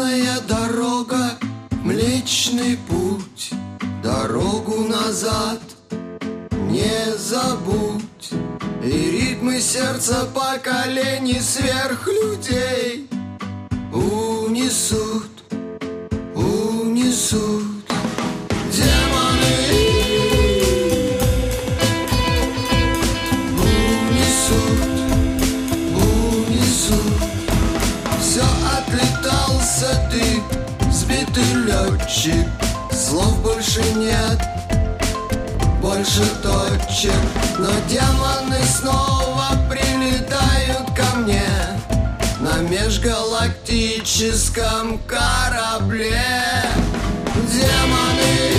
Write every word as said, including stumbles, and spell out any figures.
Железная дорога, Млечный путь, дорогу назад не забудь. И ритмы сердца поколений сверхлюдей унесут, унесут демоны, унесут, унесут. Все отлетался ты, сбитый летчик, слов больше нет, больше точек. Но демоны снова прилетают ко мне на межгалактическом корабле. Демоны